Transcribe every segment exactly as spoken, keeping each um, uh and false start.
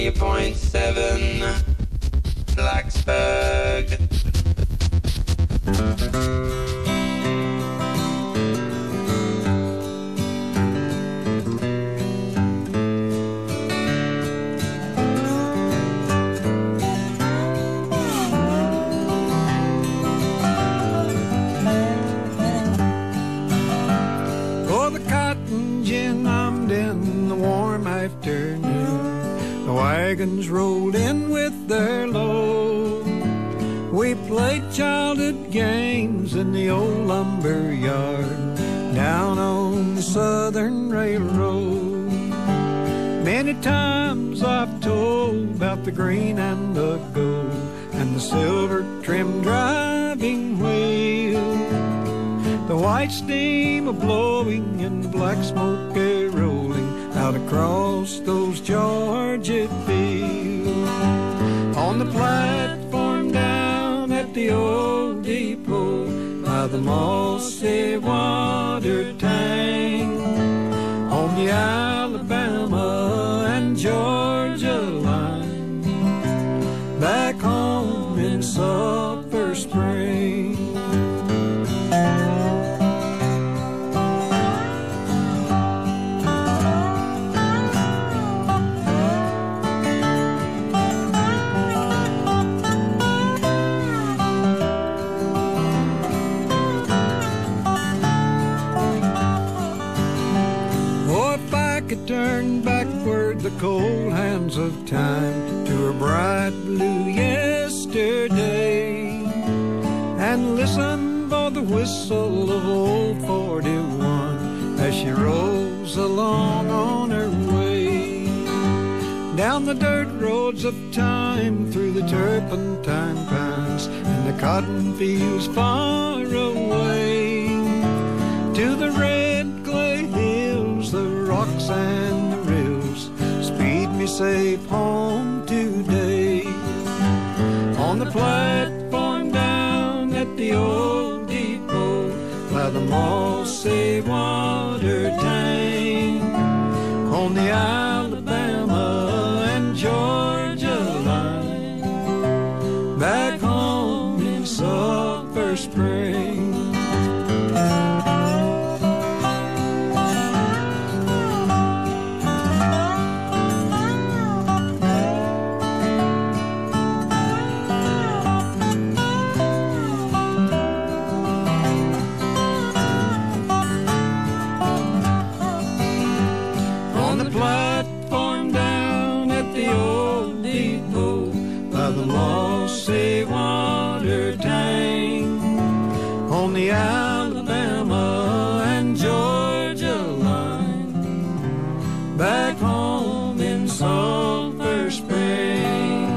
ninety point seven Blacksburg. Oh, the cotton gin hummed in the warm afternoon. The wagons rolled in with their load. We played childhood games in the old lumber yard down on the Southern Railroad. Many times I've told about the green and the gold and the silver trimmed driving wheel, the white steam a-blowing and the black smoke a-rolling out across those Georgia fields. On the platform down at the old depot by the mossy water tank, on the Alabama and Georgia line, back home in Sulphur Springs. Turn backward the cold hands of time to a bright blue yesterday, and listen for the whistle of old forty-one as she rolls along on her way down the dirt roads of time, through the turpentine pines and the cotton fields far away, to the red clay hills, the rocks and the rills. Speed me safe home today. On the platform down at the old depot by the mossy water tank, on the Alabama and Georgia line, back home in Sulphur Springs. Mossy water tank, on the Alabama and Georgia line, back home in Sulphur Springs.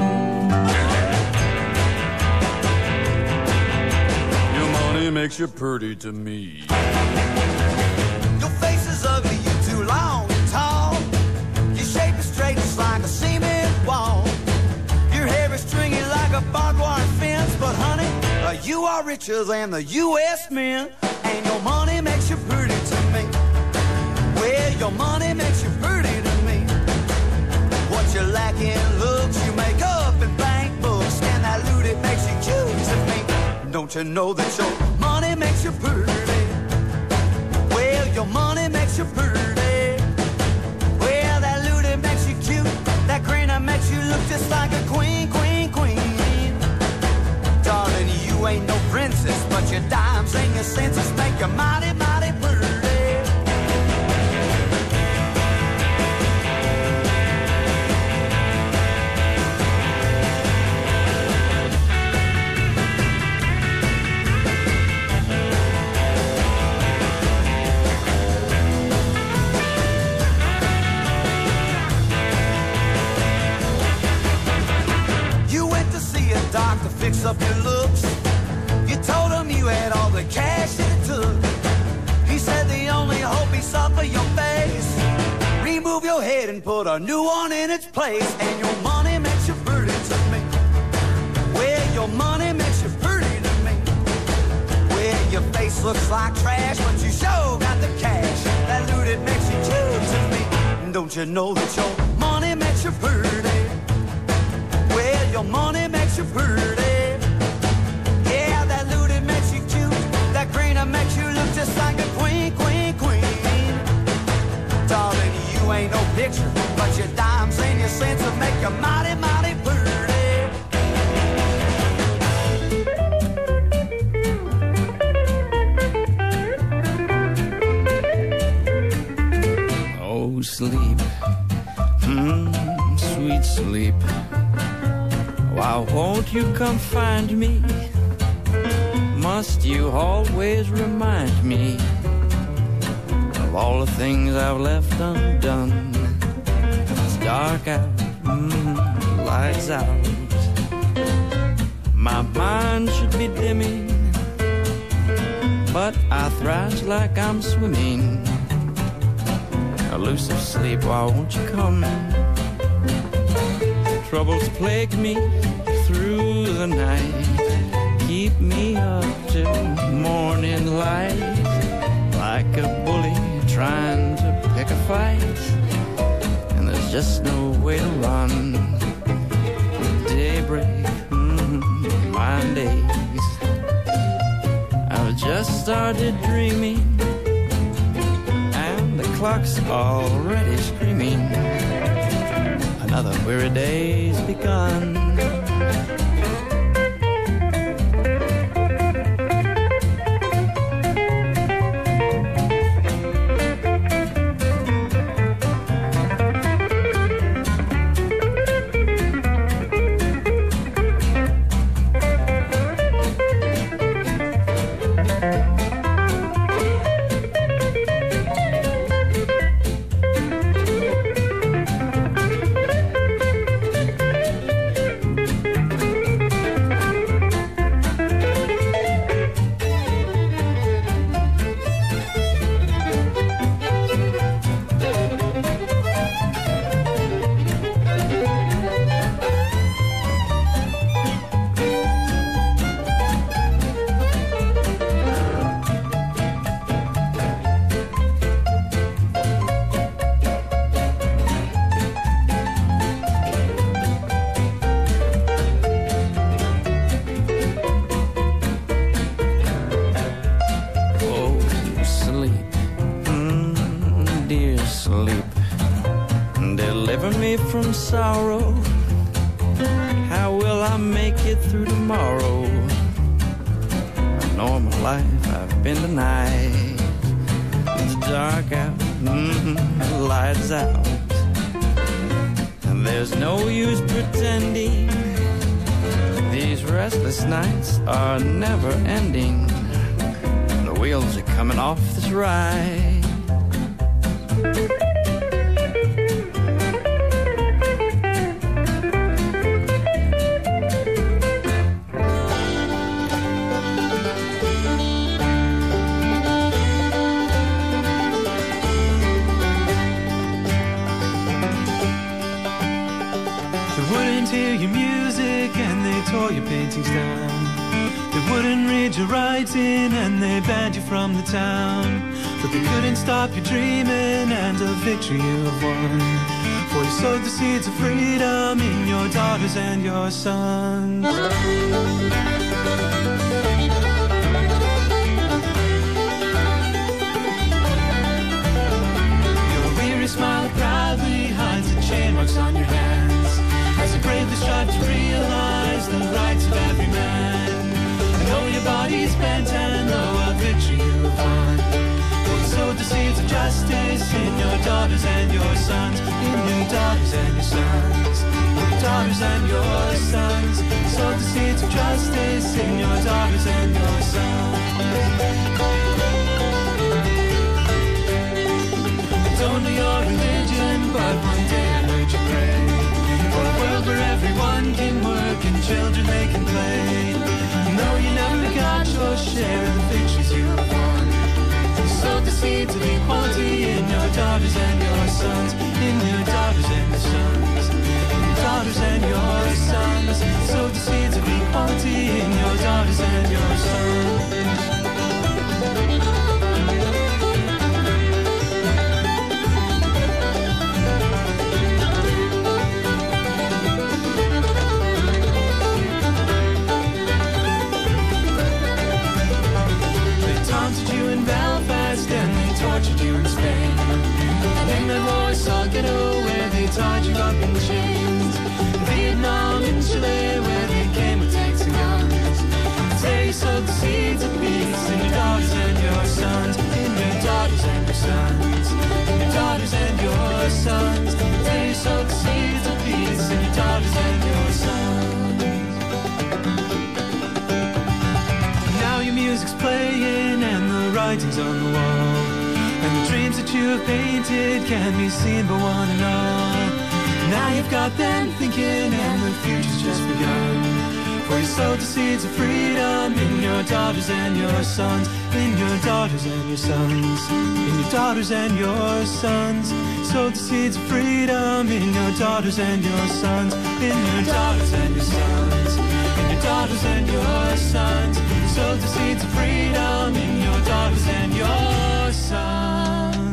Your money makes you pretty to me. Your face is ugly, you too long and tall. Your shape is straight just like a cement wall. Your hair is stringy like a barbed wire fence. But honey, uh, you are richer than the U S men, and your money makes you pretty to me. Well, your money makes you pretty to me. What you lack in looks, you make up in bank books, and that loot, it makes you cute to me. Don't you know that your money makes you pretty? Well, your money makes you pretty. Well, that loot, it makes you cute. That grin, it makes you look just like a queen, queen, queen. Darling, you ain't no princess, but your dimes and your senses make you mighty, mighty pretty. To fix up your looks, you told him you had all the cash that it took. He said the only hope he saw for your face, remove your head and put a new one in its place. And your money makes you pretty to me. Well, your money makes you pretty to me. Well, your face looks like trash, but you sure got the cash. That loot, it makes you cute to me. Don't you know that your money makes you pretty? your money makes you pretty. Yeah, that looty makes you cute. That greener makes you look just like a queen, queen, queen. Darling, you ain't no picture, but your dimes and your cents will make you mighty, mighty pretty. Oh, sleep, mm, sweet sleep. Why won't you come find me? Must you always remind me of all the things I've left undone? It's dark out, mm, lights out. My mind should be dimming, but I thrash like I'm swimming. Elusive sleep, why won't you come? Troubles plague me through the night, keep me up till morning light, like a bully trying to pick a fight, and there's just no way to run. Daybreak, mm, mind aches. I've just started dreaming, and the clock's already screaming. Another weary day's begun. From sorrow, how will I make it through tomorrow? A normal life I've been denied. It's dark out, mm-hmm, lights out, and there's no use pretending. These restless nights are never ending. The wheels are coming off this ride. Your paintings down. They wouldn't read your writing and they banned you from the town, but they couldn't stop you dreaming and a victory you have won. For you sowed the seeds of freedom in your daughters and your sons. Your weary smile proudly hides the chain marks on your hands as you bravely strive to realize the rights of every man. I know your body's bent and know a victory you have won. For you sowed the seeds of justice in your daughters and your sons, in your daughters and your sons, your daughters and your sons. Sowed the seeds of justice in your daughters and your sons. Don't know your religion, but one day I heard you pray for a world where everyone can work and children they can play. No, you never got your share of the victories you have won. You sowed the seeds of equality in your daughters and your sons, in your daughters and your sons, in your daughters and your sons. Sowed the seeds of equality in your daughters and your sons. up in chains. Vietnam and Chile, where they came with tanks and guns. Today you sowed the seeds of peace in your daughters and your sons, in your daughters and your sons, in your daughters and your sons. Today you sowed the seeds of peace in your daughters and your sons. Now your music's playing and the writing's on the wall, and the dreams that you have painted can be seen by one and all. Now you've got them thinking and the future's just begun. For you sowed the seeds of freedom in your daughters and your sons, in your daughters and your sons, in your daughters and your sons. Sowed the seeds of freedom in your daughters and your sons, in your daughters and your sons, in your daughters and your sons. Sowed the seeds of freedom in your daughters and your sons.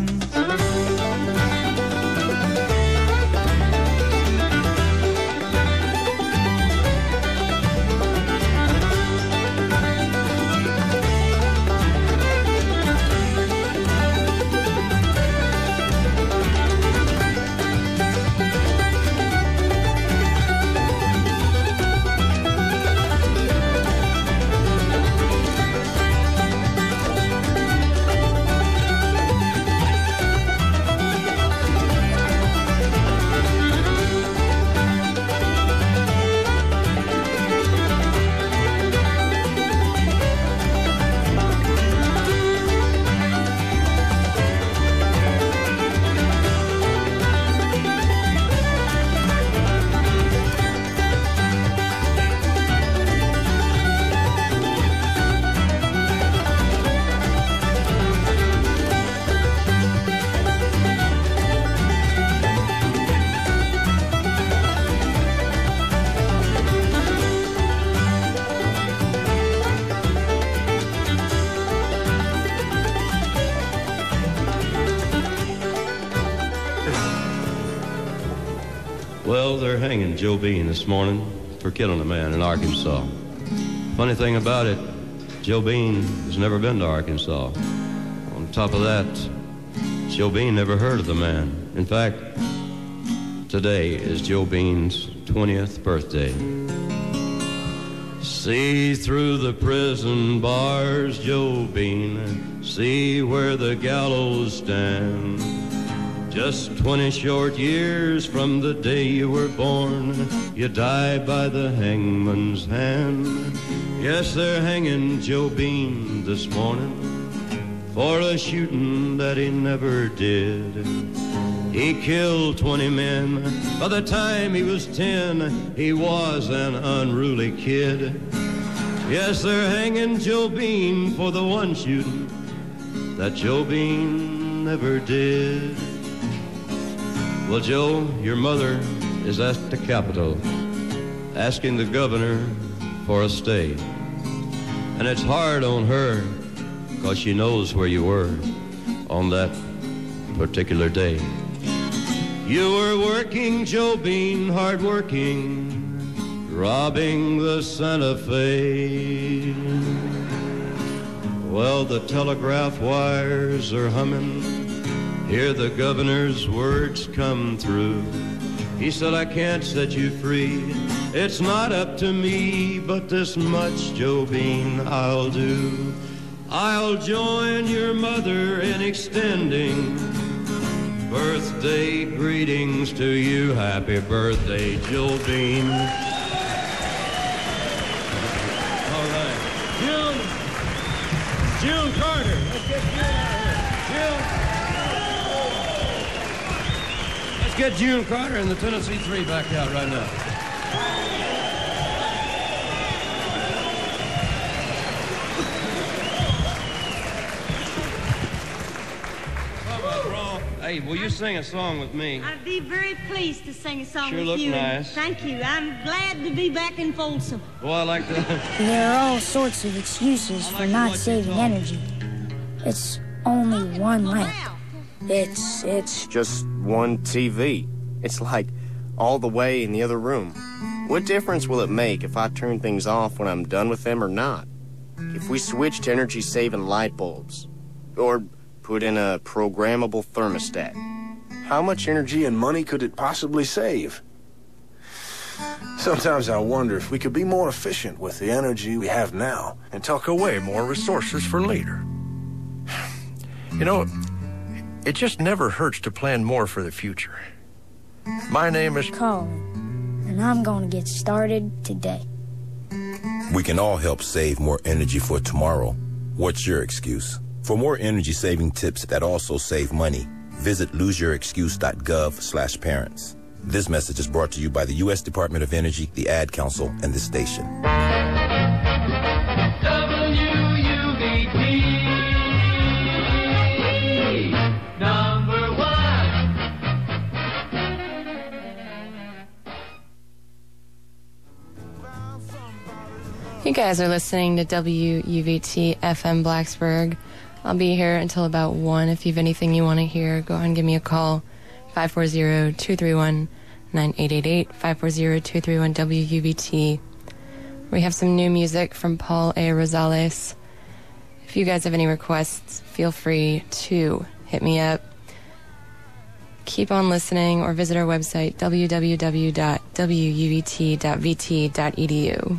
Well, they're hanging Joe Bean this morning for killing a man in Arkansas. Funny thing about it, Joe Bean has never been to Arkansas. On top of that, Joe Bean never heard of the man. In fact, today is Joe Bean's twentieth birthday. See through the prison bars, Joe Bean, see where the gallows stand. Just twenty short years from the day you were born, you die by the hangman's hand. Yes, they're hanging Joe Bean this morning for a shooting that he never did. He killed twenty men. By the time he was ten, he was an unruly kid. Yes, they're hanging Joe Bean for the one shooting that Joe Bean never did. Well, Joe, your mother is at the Capitol asking the governor for a stay. And it's hard on her because she knows where you were on that particular day. You were working, Joe Bean, hard working, robbing the Santa Fe. Well, the telegraph wires are humming. Hear the governor's words come through. He said, I can't set you free. It's not up to me, but this much, Joe Bean, I'll do. I'll join your mother in extending birthday greetings to you. Happy birthday, Joe Bean. All right. June. June Carter. Let's get June out here. June. Let's get June Carter and the Tennessee Three back out right now. Hey, will you sing a song with me? I'd be very pleased to sing a song sure with look you. Nice. Thank you. I'm glad to be back in Folsom. Well, I like that. There are all sorts of excuses for not saving energy. It's only one lamp. It's, it's... just one T V. It's like all the way in the other room. What difference will it make if I turn things off when I'm done with them or not? If we switch to energy-saving light bulbs, or put in a programmable thermostat, How much energy and money could it possibly save? Sometimes I wonder if we could be more efficient with the energy we have now and tuck away more resources for later. You know, it just never hurts to plan more for the future. My name is Colin, and I'm going to get started today. We can all help save more energy for tomorrow. What's your excuse? For more energy-saving tips that also save money, visit loseyourexcuse.gov slash parents. This message is brought to you by the U S Department of Energy, the Ad Council, and this station. W U V T, number one. You guys are listening to W U V T F M Blacksburg. I'll be here until about one. If you have anything you want to hear, go ahead and give me a call. five four zero, two three one, nine eight eight eight, five four zero, two three one, W U V T. We have some new music from Paul A. Rosales. If you guys have any requests, feel free to hit me up. Keep on listening or visit our website, w w w dot w u v t dot v t dot e d u.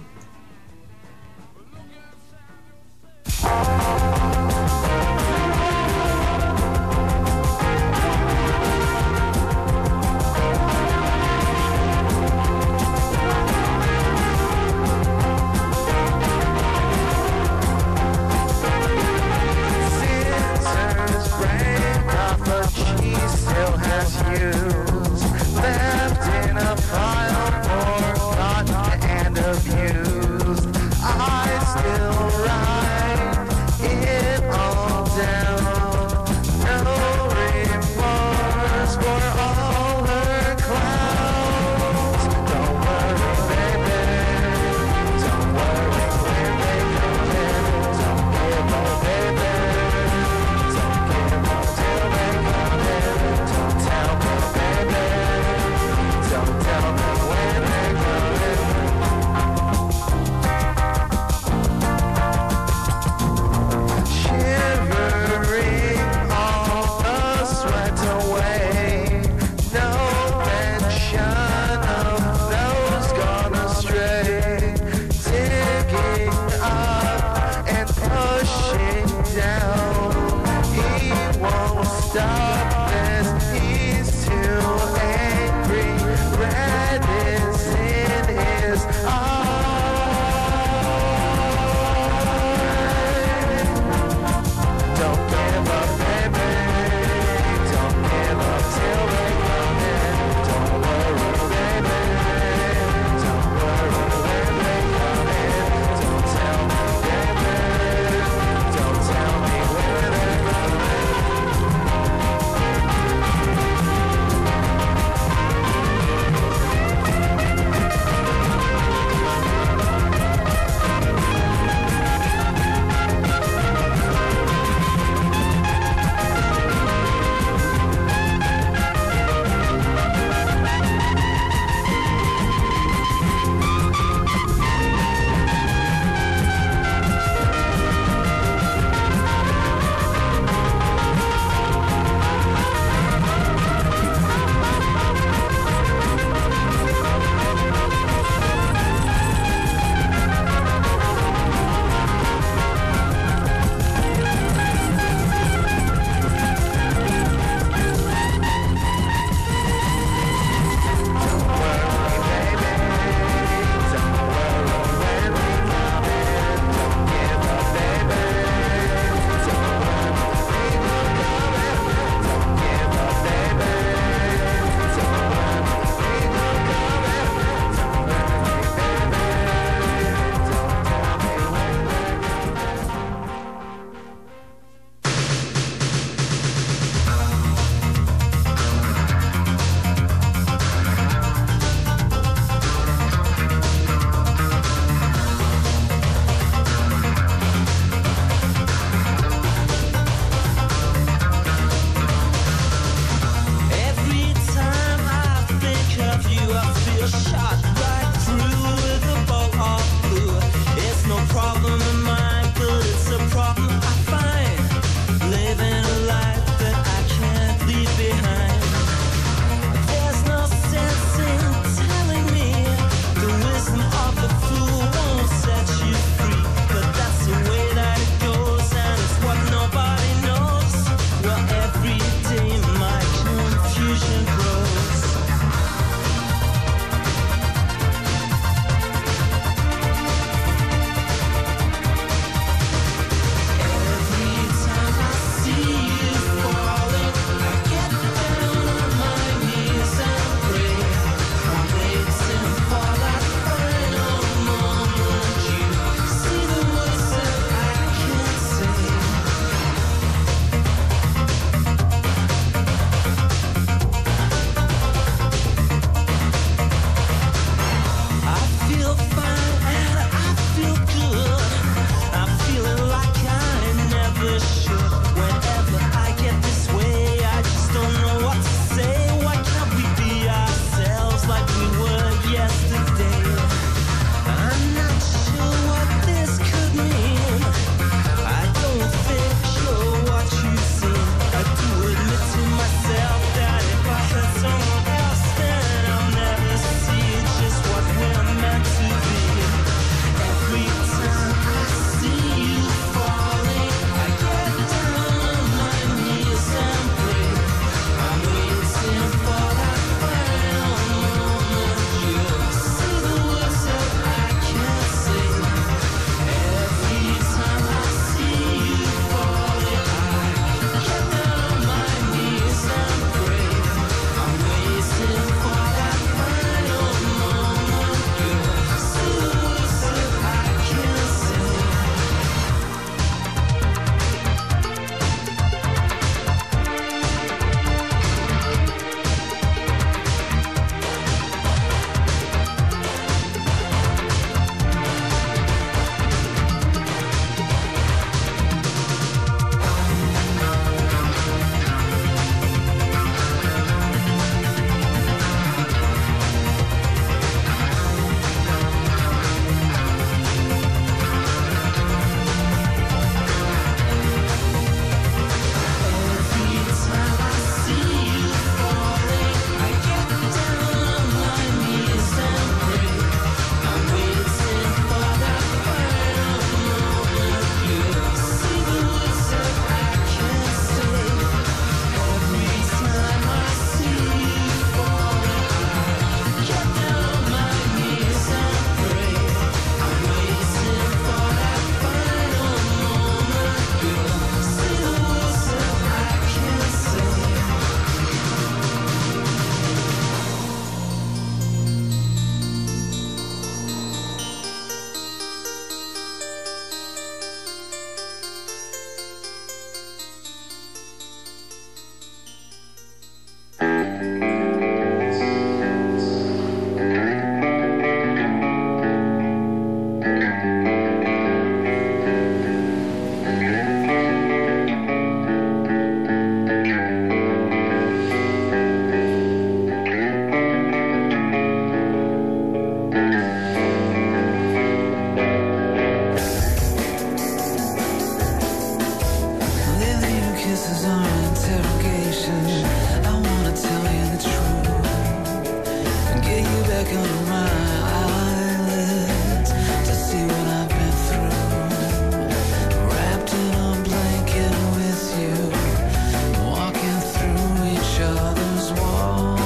under my eyelids to see what I've been through. Wrapped in a blanket with you, walking through each other's walls.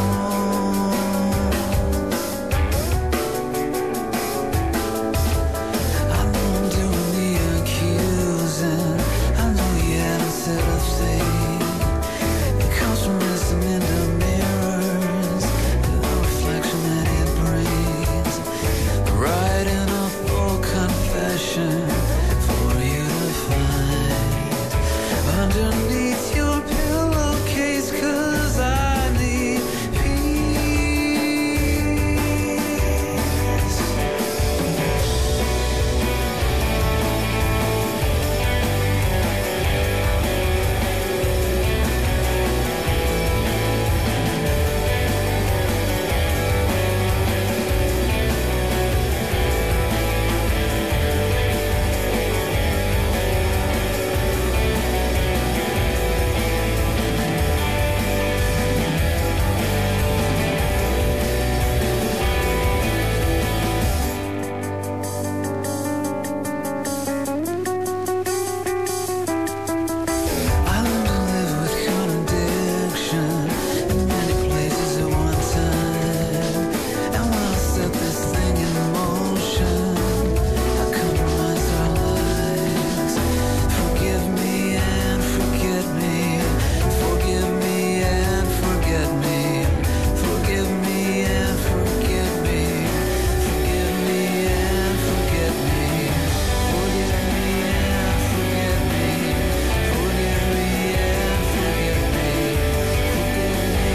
I know I'm doing the accusing. I know you haven't said a thing. It comes from listening to mirrors, the reflection that it brings. Writing a full confession for you to find underneath your pillowcase, 'cause I need peace. I learned to live with contradiction in many places at one time. And when I set this thing in motion, I compromise our lives. Forgive me and forget me. Forgive me and forget me. Forgive me and forget me. Forgive me and forget me. Forgive me and forget me. Forgive me and forget me. Forgive me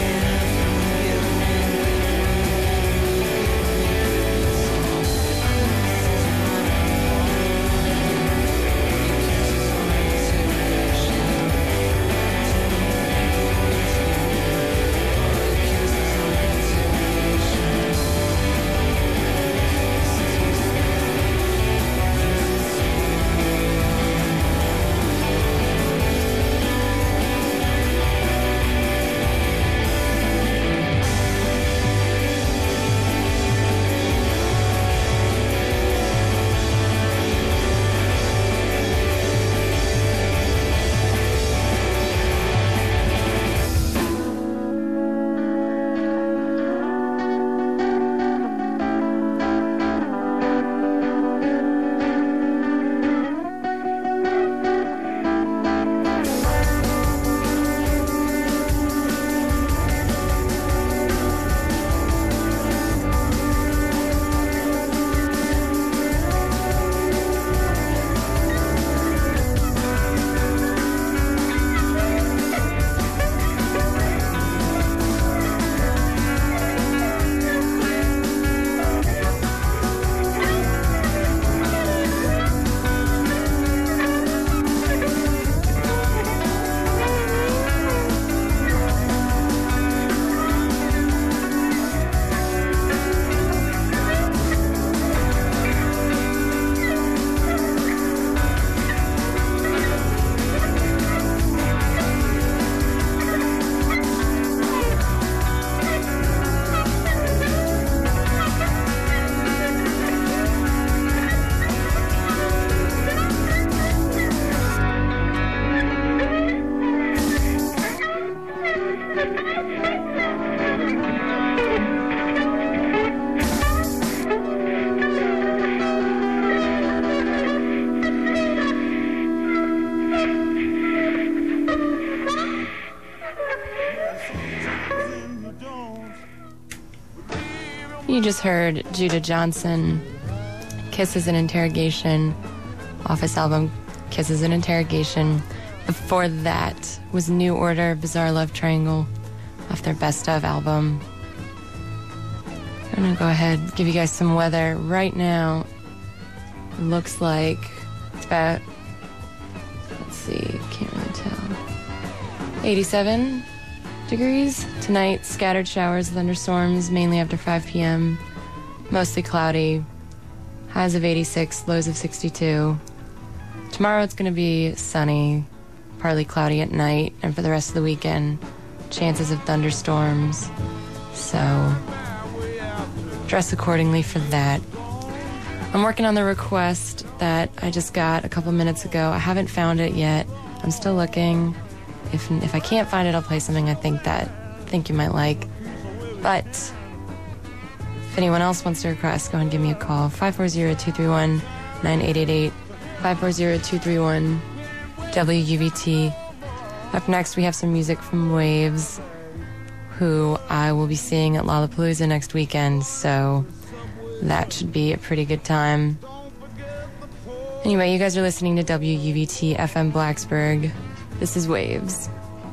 You just heard Judah Johnson, Kisses and Interrogation, off his album Kisses and Interrogation. Before that was New Order, Bizarre Love Triangle, off their Best Of album. I'm gonna go ahead and give you guys some weather. Right now, it looks like it's about, let's see, can't really tell, eighty-seven degrees. Tonight, scattered showers, thunderstorms, mainly after five p.m. Mostly cloudy. Highs of eighty-six, lows of sixty-two. Tomorrow it's going to be sunny, partly cloudy at night, and for the rest of the weekend, chances of thunderstorms. So, dress accordingly for that. I'm working on the request that I just got a couple minutes ago. I haven't found it yet. I'm still looking. If if I can't find it, I'll play something I think that I think you might like. But if anyone else wants to request, go ahead and give me a call. five four zero, two three one, nine eight eight eight. five four zero, two three one, W U V T. Up next, we have some music from Waves, who I will be seeing at Lollapalooza next weekend, so that should be a pretty good time. Anyway, you guys are listening to W U V T F M Blacksburg. This is Waves.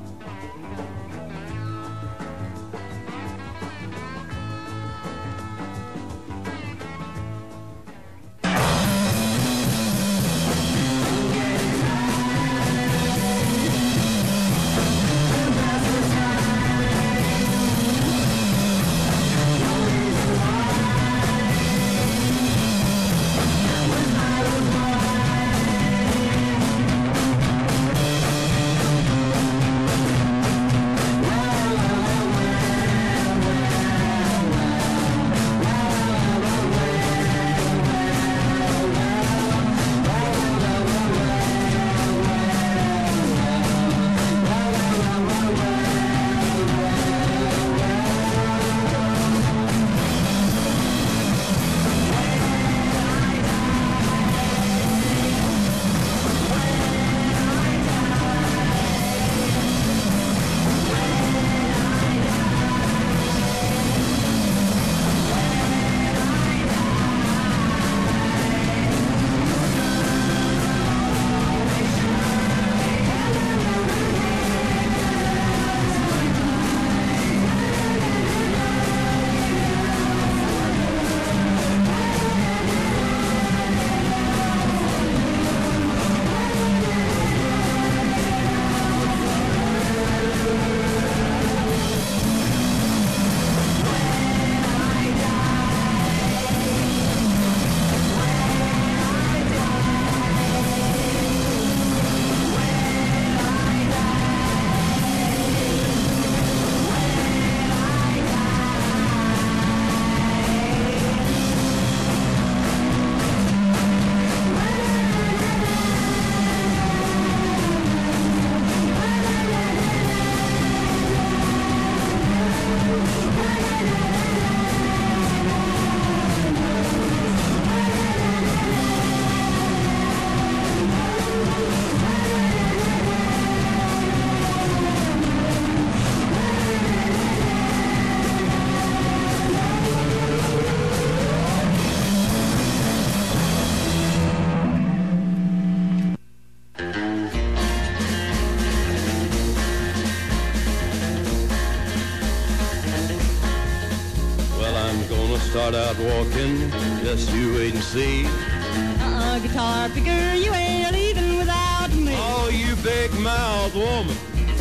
Start out walking, just you wait and see. Uh-uh, guitar picker, you ain't leaving without me. Oh, you big mouth woman.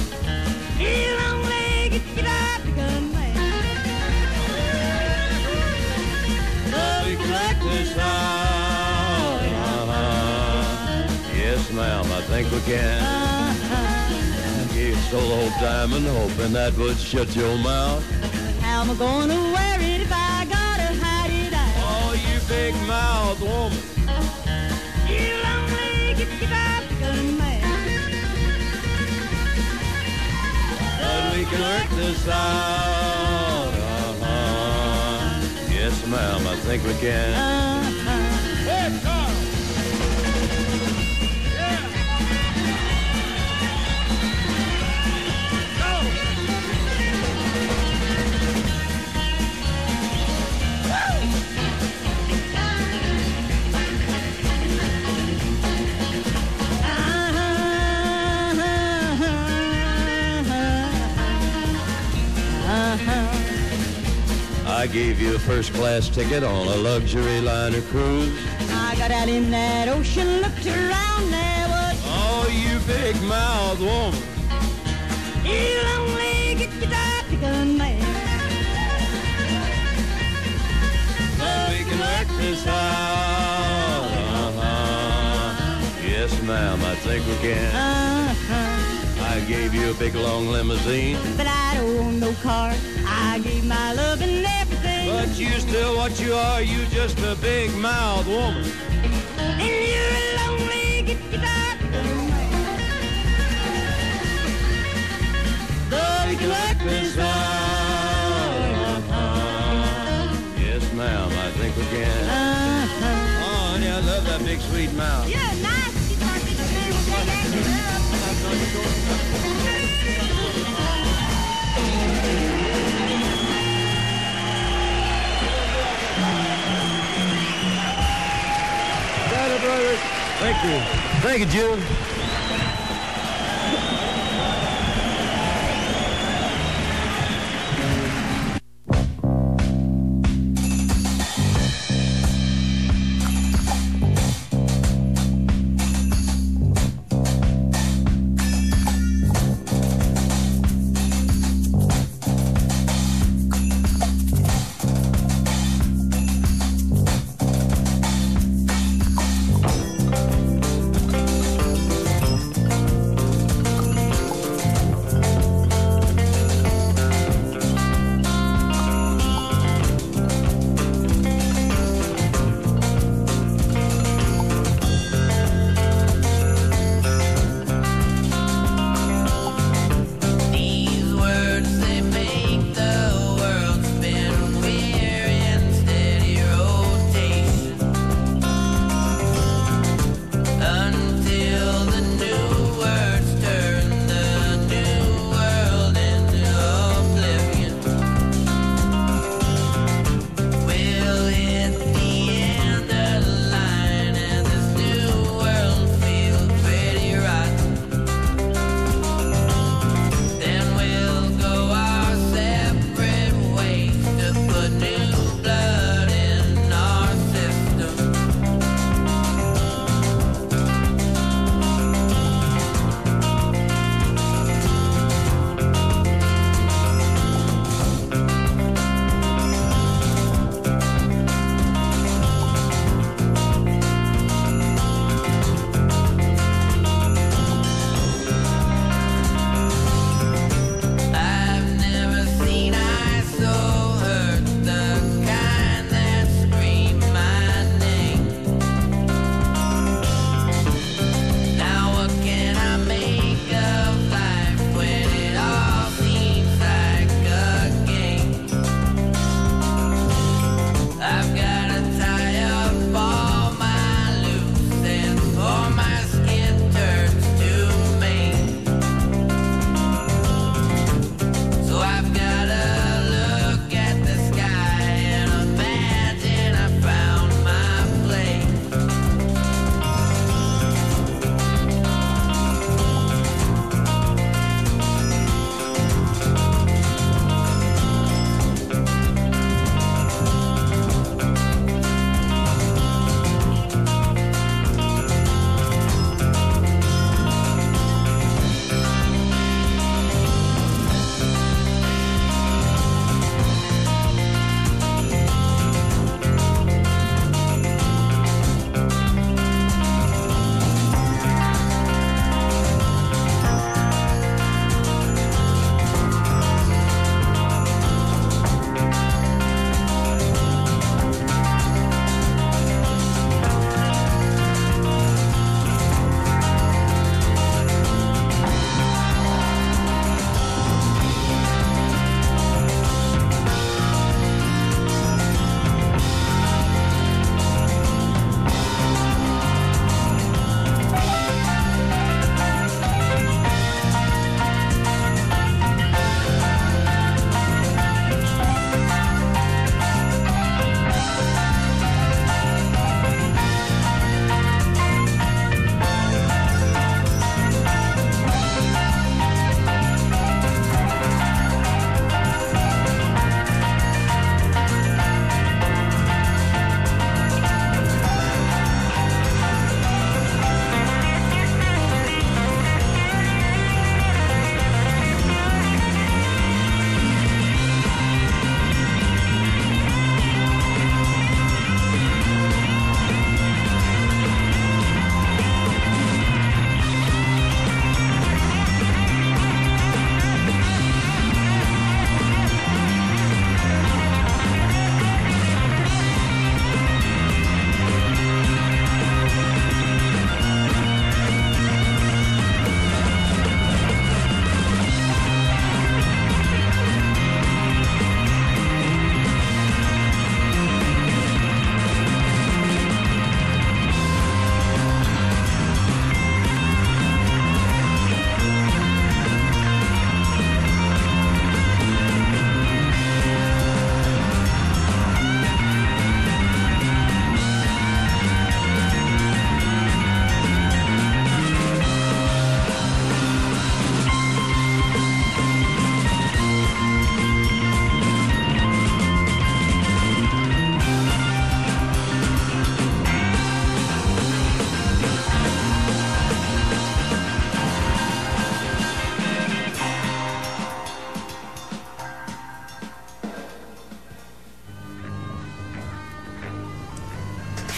You long-legged guitar picker man. Let me collect this out. Uh-huh. Yes, ma'am, I think we can. Uh-huh. You stole old diamond, hoping that would shut your mouth. How am I gonna wear it if I gotta hide it out? Oh, you big mouth woman. You long-legged guitar picker man. But we can work this out. Uh-huh. Yes, ma'am, I think we can. Uh-huh. Hey, Carl! I gave you a first-class ticket on a luxury liner cruise. I got out in that ocean, looked around, there was... Oh, you big mouth woman. You long-legged guitar picker man. So we can work this out. Uh-huh. Yes, ma'am, I think we can. Uh-huh. I gave you a big long limousine. But I don't own no car. I gave my love and everything. But But you still what you are, you just a big mouth woman. And you're a long-legged guitar. The collector's Yes, ma'am, I think we can. Uh-huh. Oh, honey, I love that big sweet mouth. You're a nice guitar picture man with that action Got it, brother. Thank you. Thank you, Jim.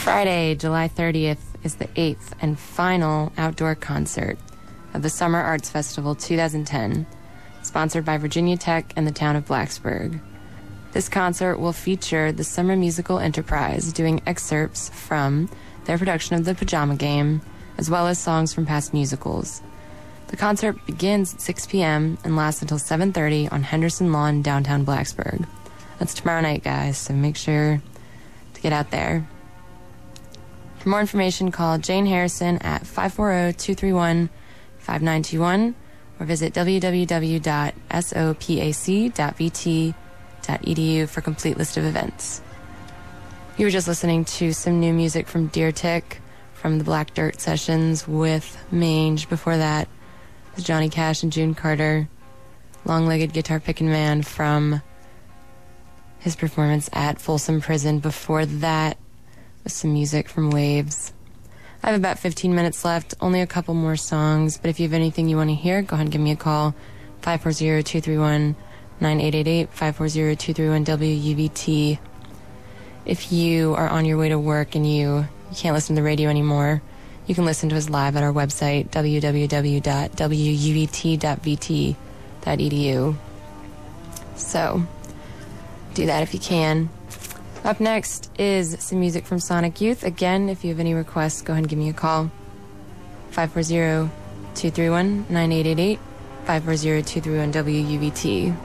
Friday, July thirtieth, is the eighth and final outdoor concert of the Summer Arts Festival twenty ten, sponsored by Virginia Tech and the town of Blacksburg. This concert will feature the Summer Musical Enterprise doing excerpts from their production of The Pajama Game, as well as songs from past musicals. The concert begins at six p.m. and lasts until seven thirty on Henderson Lawn, downtown Blacksburg. That's tomorrow night, guys, so make sure to get out there. For more information, call Jane Harrison at five four zero, two three one, five nine two one or visit w w w dot sopac dot v t dot e d u for a complete list of events. You were just listening to some new music from Deer Tick from the Black Dirt Sessions with Mange. Before that was Johnny Cash and June Carter, long-legged guitar picking man from his performance at Folsom Prison. Before that was some music from Waves. I have about fifteen minutes left, only a couple more songs, but if you have anything you want to hear, go ahead and give me a call, five four zero, two three one, nine eight eight eight, five four zero, two three one, W U V T. If you are on your way to work and you, you can't listen to the radio anymore, you can listen to us live at our website, w w w dot w u v t dot v t dot e d u. So, do that if you can. Up next is some music from Sonic Youth. Again, if you have any requests, go ahead and give me a call. five four zero, two three one, nine eight eight eight, five four zero, two three one, W U V T.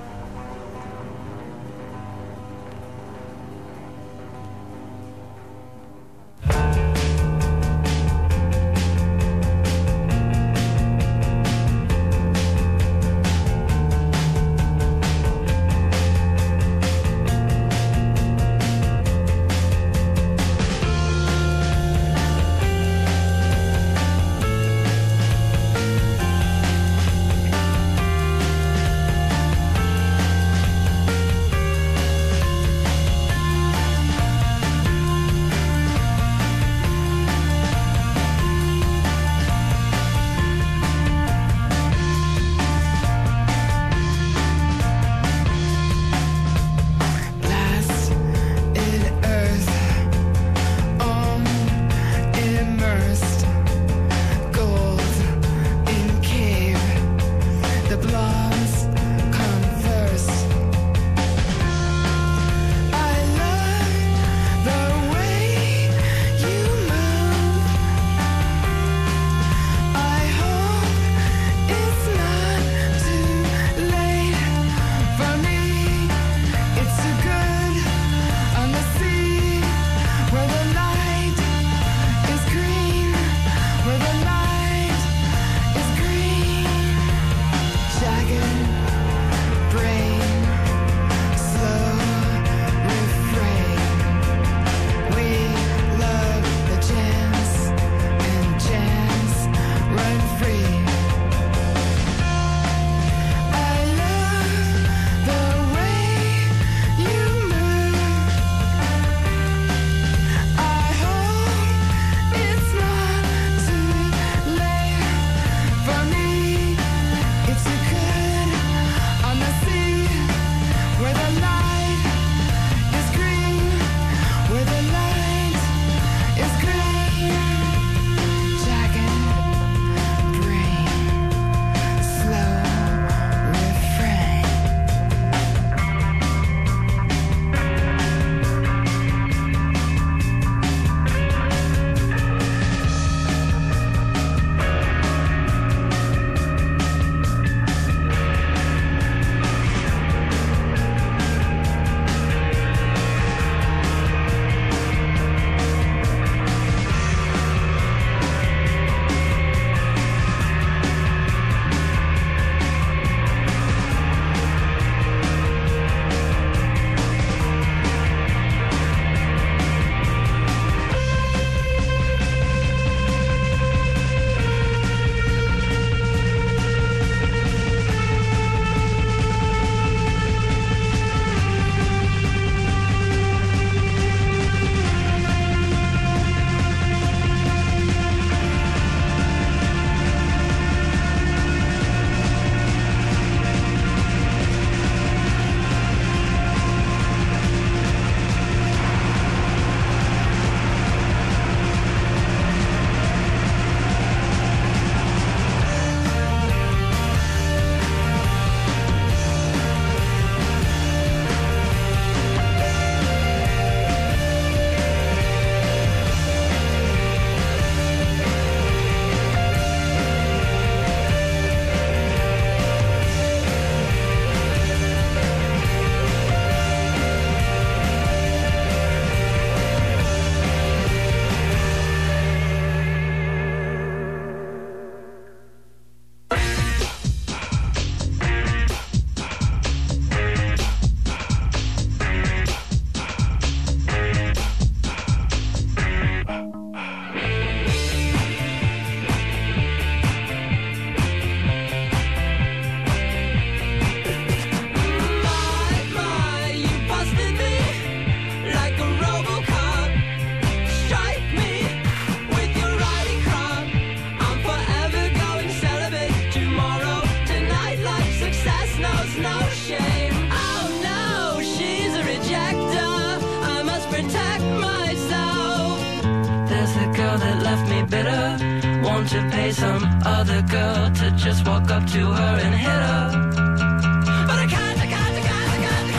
Want to pay some other girl to just walk up to her and hit her. But I can't, I can't, I can't, I can't, I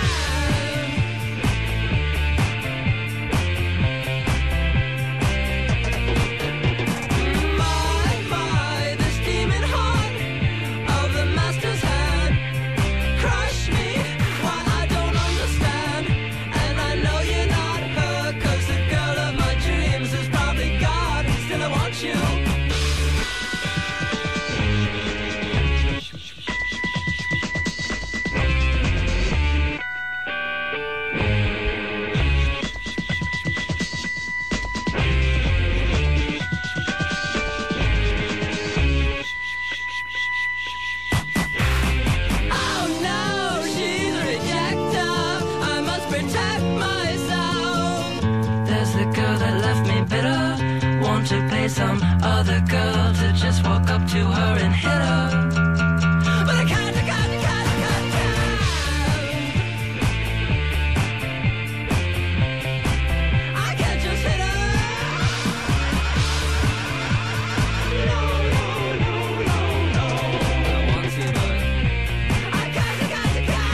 can't. My, my, this demon heart of the master's hand crushed me. Why I don't understand. And I know you're not her, 'cause the girl of my dreams is probably God. Still I want you. Oh no, she's a rejecter. I must protect myself. There's the girl that left me bitter. Want to pay some other girl to just walk up to her and hit her. But I can't, I can't, I can't, I can't, I can't. I can't just hit her. No, no, no, no, no. I want to, but I can't, I can't, I can't.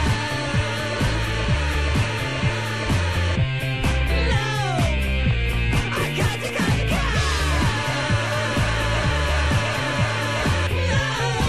No, I can't, I can't, I can't. No.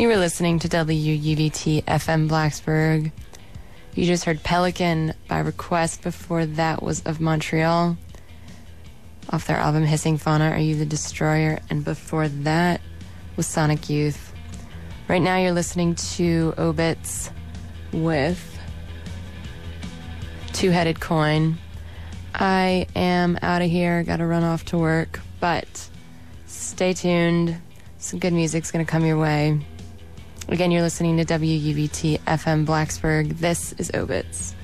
You were listening to W U V T F M Blacksburg. You just heard Pelican by request. Before that was Of Montreal off their album Hissing Fauna, Are You the Destroyer? And before that was Sonic Youth. Right now you're listening to Obits with Two-Headed Coin. I am out of here. Got to run off to work. But stay tuned. Some good music's going to come your way. Again, you're listening to W U V T F M Blacksburg. This is Obits.